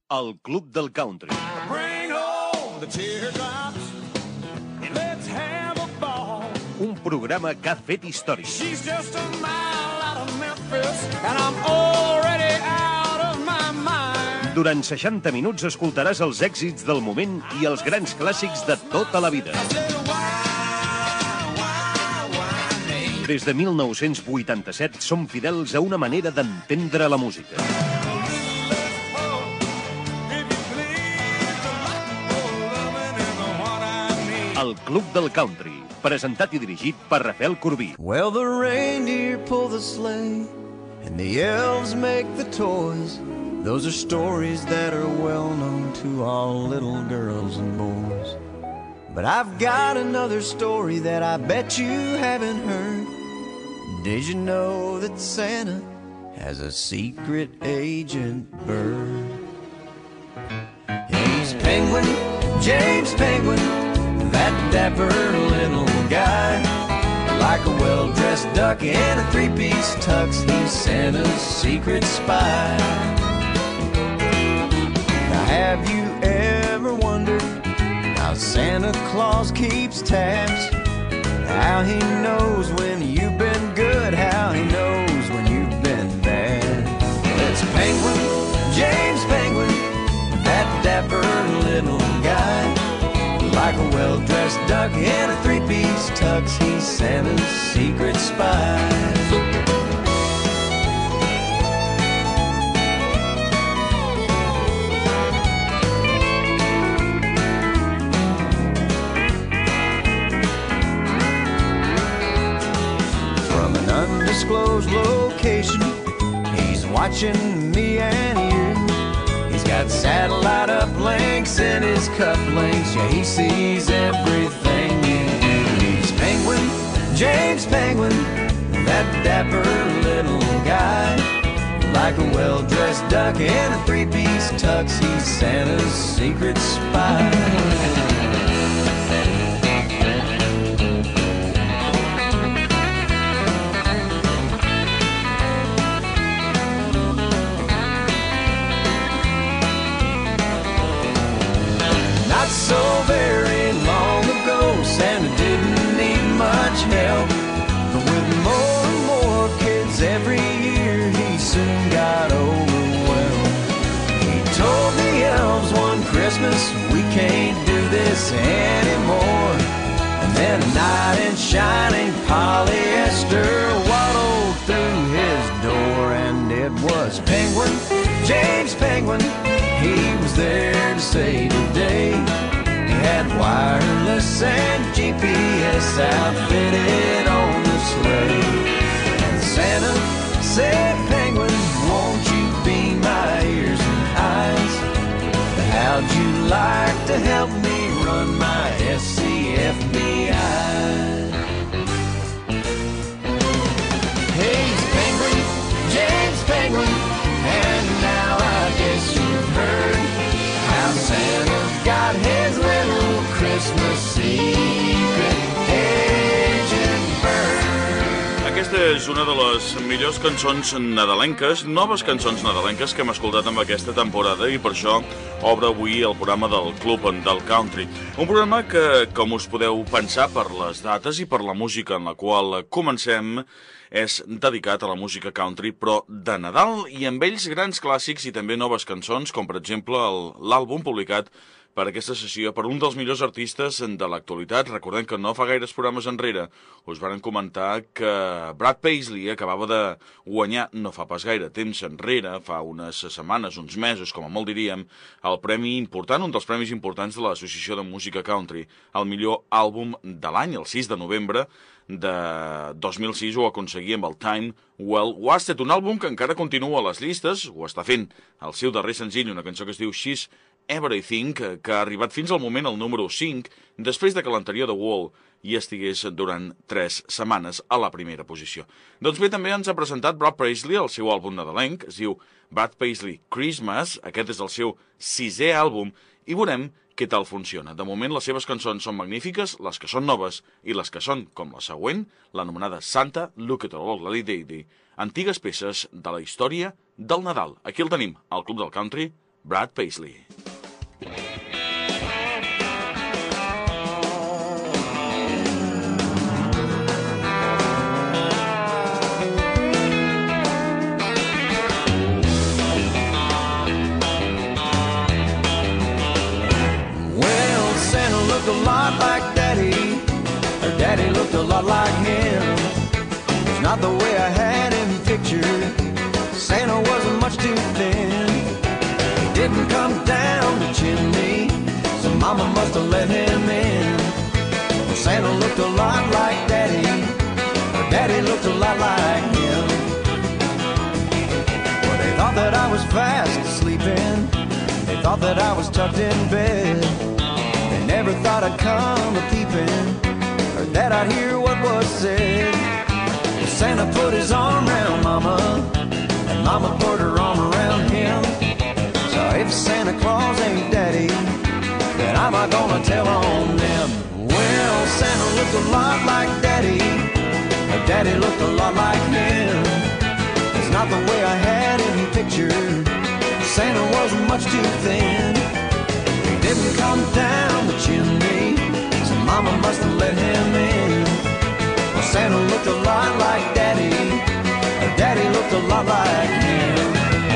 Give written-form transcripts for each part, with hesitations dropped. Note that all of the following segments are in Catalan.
El Club del Country. Bring home the teardrops and let's have a ball. Un programa que ha fet història. She's just a mile out of Memphis and I'm already out of my mind. Durant 60 minuts escoltaràs els èxits del moment i els grans clàssics de tota la vida. Des de 1987 som fidels a una manera d'entendre la música. El Club del Country, presentat i dirigit per Rafael Corbí. Well, the reindeer pull the sleigh and the elves make the toys. Those are stories that are well known to all little girls and boys. But I've got another story that I bet you haven't heard. Did you know that Santa has a secret agent bird? He's Penguin, James Penguin, that dapper little guy. Like a well-dressed duck in a three-piece tux, he's Santa's secret spy. Now have you ever wondered how Santa Claus keeps tabs? How he knows when you've been good, how he knows when you've been bad. It's Penguin, James Penguin, that dapper little guy. Like a well-dressed duck in a three-piece tux, he's Santa's secret spy. From an undisclosed location, he's watching me and you. He's got satellite uplinks in his cufflinks. Yeah, he sees everything you do. He's Penguin, James Penguin, that dapper little guy. Like a well-dressed duck in a three-piece tux, he's Santa's secret spy. So very long ago, Santa didn't need much help. But with more and more kids every year, he soon got overwhelmed. He told the elves one Christmas, we can't do this anymore. And then a knight in shining polyester waddled through his door. And it was Penguin, James Penguin, he was there to save the day. Had wireless and GPS outfitted on the sleigh. And Santa said, Penguin, won't you be my ears and eyes? How'd you like to help me run my SCFBI? Hey, he's Penguin, James Penguin, and now I guess you've heard how Santa's got his little Christmas secret agent bird. Aquesta és una de les millors cançons nadalenques, noves cançons nadalenques que hem escoltat amb aquesta temporada i per això obre avui el programa del Club del Country. Un programa que, com us podeu pensar per les dates i per la música en la qual comencem, és dedicat a la música country, però de Nadal i amb ells grans clàssics i també noves cançons, com per exemple l'àlbum publicat per aquesta sessió per un dels millors artistes de l'actualitat. Recordem que no fa gaires programes enrere us varen comentar que Brad Paisley acabava de guanyar, no fa pas gaire temps enrere, fa unes setmanes, uns mesos, com a molt diríem, el premi important, un dels premis importants de l'Associació de Música Country, el millor àlbum de l'any, el 6 de novembre de 2006 ho aconseguia amb el Time Well Wasted, un àlbum que encara continua a les llistes, ho està fent el seu darrer senzill, una cançó que es diu She's Everything, que ha arribat fins al moment al número 5, després de que l'anterior The Wall hi estigués durant 3 setmanes a la primera posició. Doncs bé, també ens ha presentat Brad Paisley, el seu àlbum nadalenc, es diu Brad Paisley Christmas, aquest és el seu 6è àlbum, i veurem què tal funciona. De moment, les seves cançons són magnífiques, les que són noves i les que són, com la següent, l'anomenada Santa Look at All Lady Day, antigues peces de la història del Nadal. Aquí el tenim, al Club del Country, Brad Paisley. A lot like Daddy, or Daddy looked a lot like him. It's not the way I had him pictured. Santa wasn't much too thin. He didn't come down the chimney, so Mama must have let him in. Santa looked a lot like Daddy, or Daddy looked a lot like him. Well, they thought that I was fast sleeping. They thought that I was tucked in bed. Never thought I'd come a-peeping, or that I'd hear what was said. Santa put his arm around Mama, and Mama put her arm around him. So if Santa Claus ain't Daddy, then I'm not gonna tell on them. Well, Santa looked a lot like Daddy, or Daddy looked a lot like him. It's not the way I had him pictured. Santa wasn't much too thin. Didn't come down the chimney, so Mama must have let him in. Well, Santa looked a lot like Daddy, or Daddy looked a lot like him.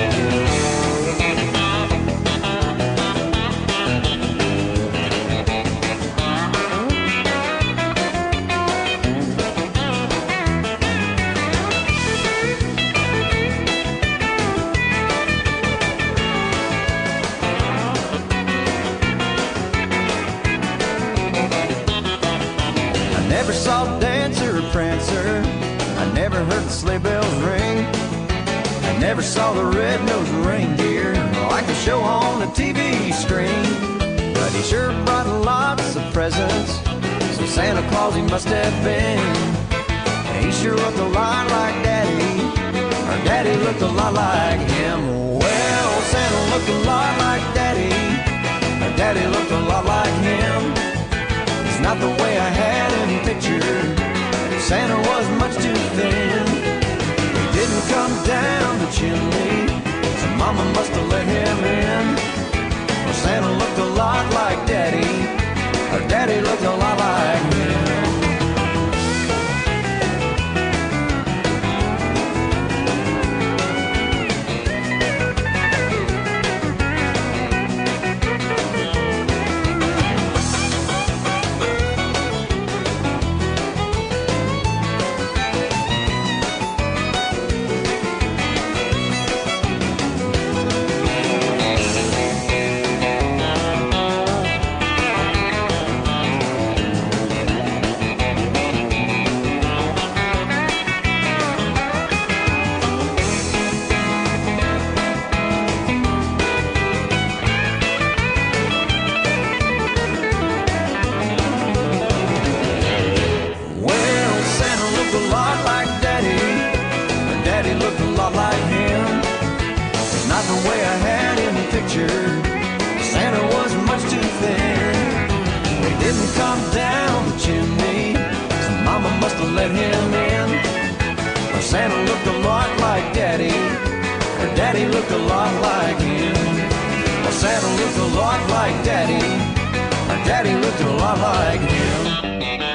Never saw Dancer or Prancer, I never heard the sleigh bells ring. I never saw the red-nosed reindeer like the show on the TV screen. But he sure brought lots of presents, so Santa Claus he must have been. He sure looked a lot like Daddy, or Daddy looked a lot like him. Well, Santa looked a lot like Daddy, or Daddy looked a lot like him. It's not the way I had him pictured. Santa was much too thin. He didn't come down the chimney, so Mama must have let him in. Well, Santa looked a lot like Daddy, or Daddy looked a lot like him. Santa was much too thin. He didn't come down the chimney, so Mama must have let him in. Well, Santa looked a lot like Daddy, or Daddy looked a lot like him. Well, Santa looked a lot like Daddy, or Daddy looked a lot like him.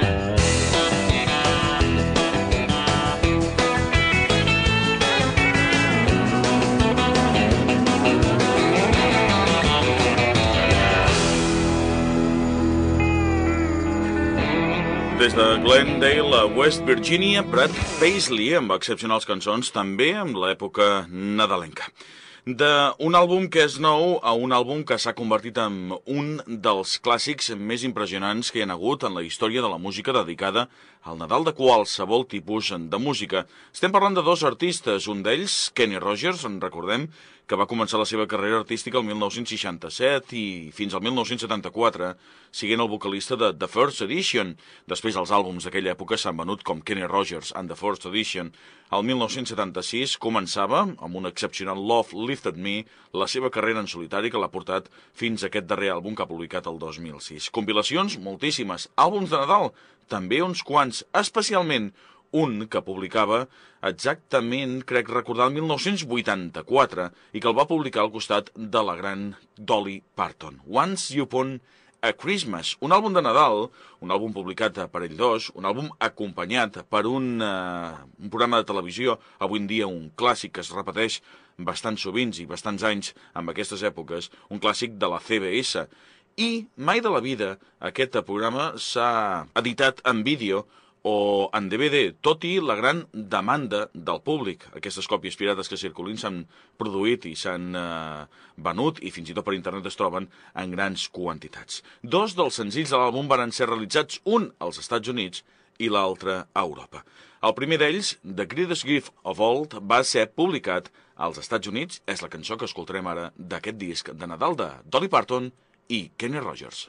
Des de Glendale a West Virginia, Brad Paisley amb excepcionals cançons, també amb l'època nadalenca. D'un àlbum que és nou a un àlbum que s'ha convertit en un dels clàssics més impressionants que hi ha hagut en la història de la música dedicada al Nadal de qualsevol tipus de música. Estem parlant de dos artistes, un d'ells, Kenny Rogers, en recordem, que va començar la seva carrera artística el 1967 i fins al 1974, siguent el vocalista de The First Edition. Després els àlbums d'aquella època s'han venut com Kenny Rogers and The First Edition. El 1976 començava, amb un excepcional Love Lifted Me, la seva carrera en solitari que l'ha portat fins a aquest darrer àlbum que ha publicat el 2006. Compilacions, moltíssimes. Àlbums de Nadal, també uns quants, especialment un que publicava exactament, crec recordar, el 1984, i que el va publicar al costat de la gran Dolly Parton. Once Upon a Christmas, un àlbum de Nadal, un àlbum publicat per ell dos, un àlbum acompanyat per un programa de televisió, avui en dia un clàssic que es repeteix bastant sovint i bastants anys en aquestes èpoques, un clàssic de la CBS. I mai de la vida aquest programa s'ha editat en vídeo o en DVD, tot i la gran demanda del públic. Aquestes còpies pirates que circulin s'han produït i s'han venut i fins i tot per internet es troben en grans quantitats. Dos dels senzills de l'àlbum van ser realitzats, un als Estats Units i l'altre a Europa. El primer d'ells, The Greatest Gift of All, va ser publicat als Estats Units. És la cançó que escoltarem ara d'aquest disc de Nadal de Dolly Parton i Kenny Rogers.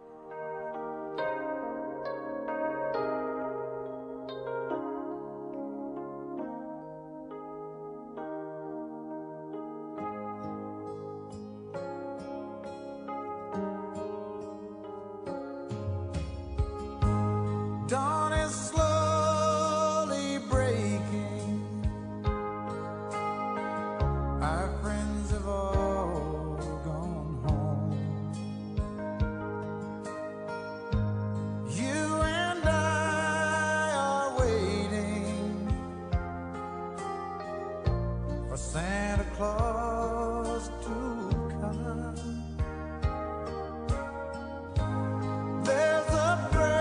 Dawn is slowly breaking. Our friends have all gone home. You and I are waiting for Santa Claus to come. There's a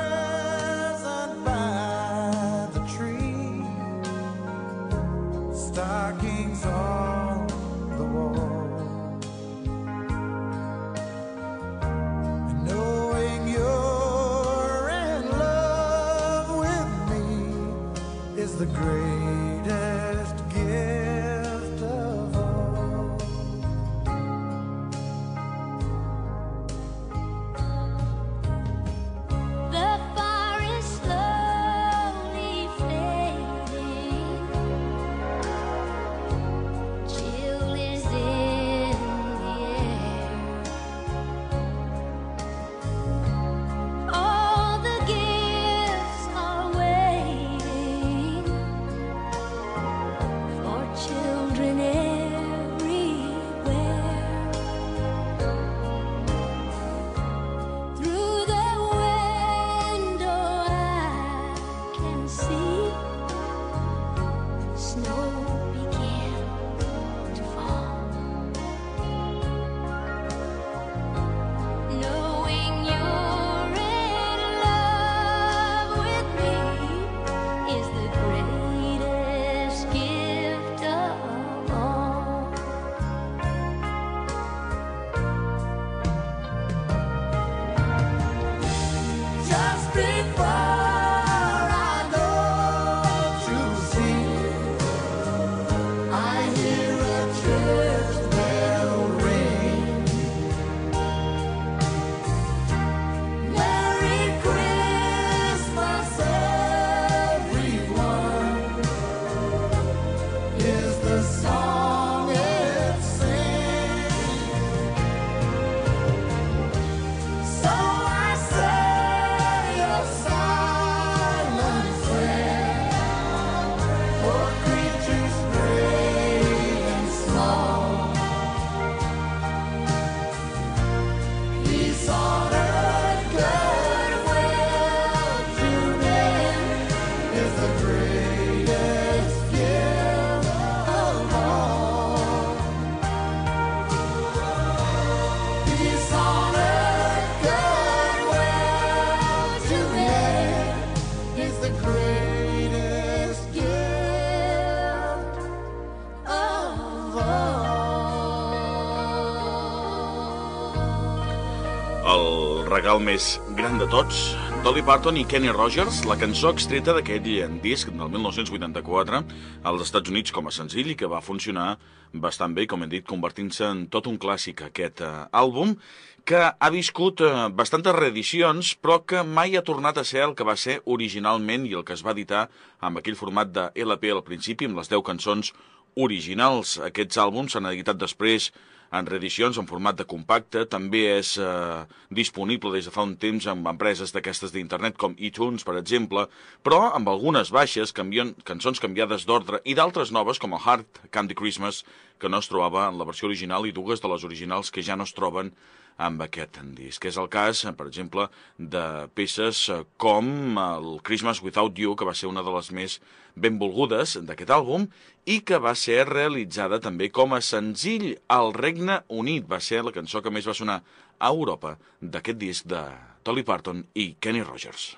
stockings on the wall, and knowing you're in love with me is the greatest gift of all. The fire is slowly fading. Chill is in the air. All the gifts are waiting for children everywhere. Through the window I can see snow begin to fall. Knowing you're in love with me is the greatest gift of all. Just before I go to sleep, I hear a church bell ring. Merry Christmas, everyone, is the song it sings. So I say a silent prayer for creatures great and small. Peace on earth, goodwill to men is the greatest gift of all. Peace on earth, goodwill to men is the greatest gift of all. El regal més gran de tots, Dolly Parton i Kenny Rogers, la cançó extreta d'aquell disc del 1984 als Estats Units com a senzill i que va funcionar bastant bé, com hem dit, convertint-se en tot un clàssic aquest àlbum, que ha viscut bastantes reedicions, però que mai ha tornat a ser el que va ser originalment i el que es va editar amb aquell format de LP al principi, amb les 10 cançons originals. Aquests àlbums s'han editat després en reedicions en format de compacte, també és disponible des de fa un temps amb empreses d'aquestes d'internet com iTunes, per exemple, però amb algunes baixes, cançons canviades d'ordre i d'altres noves com el Hard Candy Christmas, que no es trobava en la versió original, i dues de les originals que ja no es troben amb aquest disc. És el cas, per exemple, de peces com el Christmas Without You, que va ser una de les més benvolgudes d'aquest àlbum i que va ser realitzada també com a senzill al Regne Unit. Va ser la cançó que més va sonar a Europa d'aquest disc de Dolly Parton i Kenny Rogers.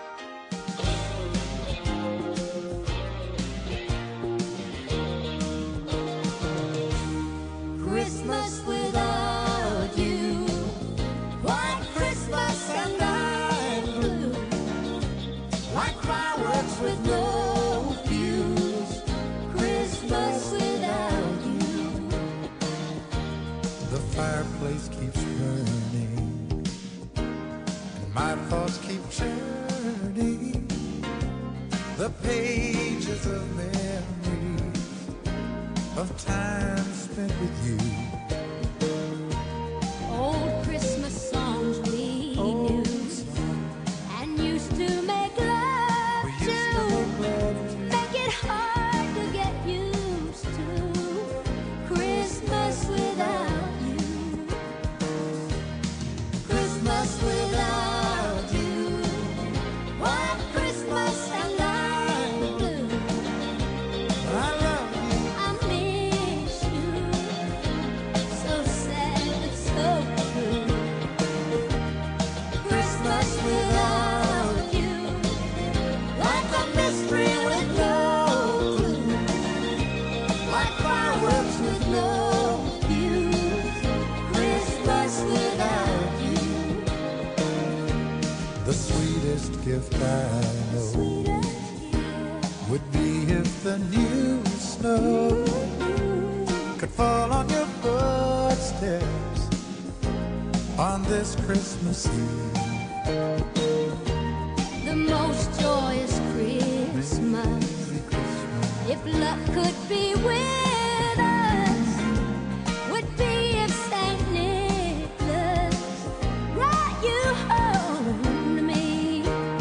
Christmas without you, White Christmas and I'm blue, like fireworks with no fuse. Christmas without you. The fireplace keeps burning and my thoughts keep churning, the pages of memories of time spent with you. Old Christmas songs we knew and used to make love We used to to, make love make it hard to get used to. Christmas without you, Christmas without you, White Christmas and I'm blue. I love you. I miss you, so sad but so true. Christmas without you, like a mystery with no clue, like fireworks with no fuse. Christmas without you, The sweetest gift I know sweetest gift would be if the new snow could fall on your footsteps on this Christmas Eve. the most joyous Christmas. Merry Christmas. If luck could be with us, would be if Saint Nicholas brought you home to me.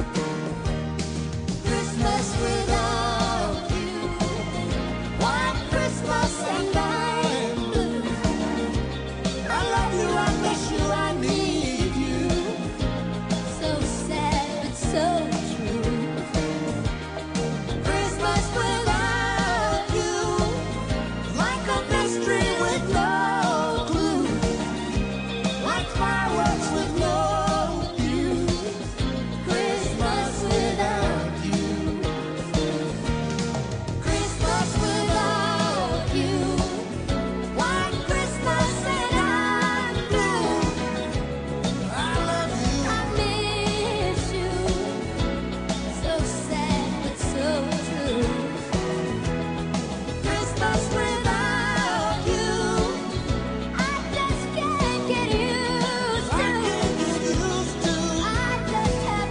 Christmas without you, White Christmas and I'm blue. I love you, I miss you, I need you. So sad but so true. Christmas without you, like a mystery with no clue, like fireworks with no fuse. Christmas without you, Christmas without you, White Christmas and I'm blue. I love you. I miss you, so sad but so true. Christmas without you, I just can't get used to. I just have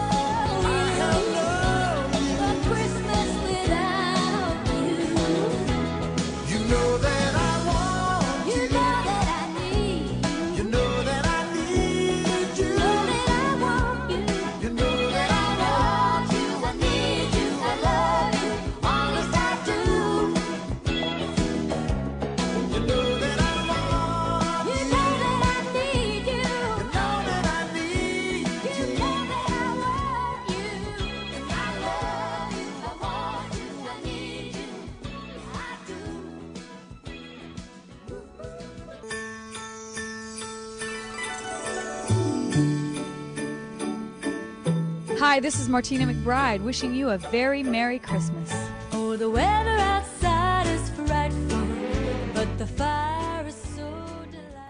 no you. A Christmas without you. You know that I want You know that I need. you know that I need you. You know that I want you. You know that I want you, I need you, I love you, honest I do. you know that I want You know that I need you. you know that I need You know that I want you, and I love you, I want you, I need you, I do. Hi, this is Martina McBride wishing you a very Merry Christmas. Oh, the weather outside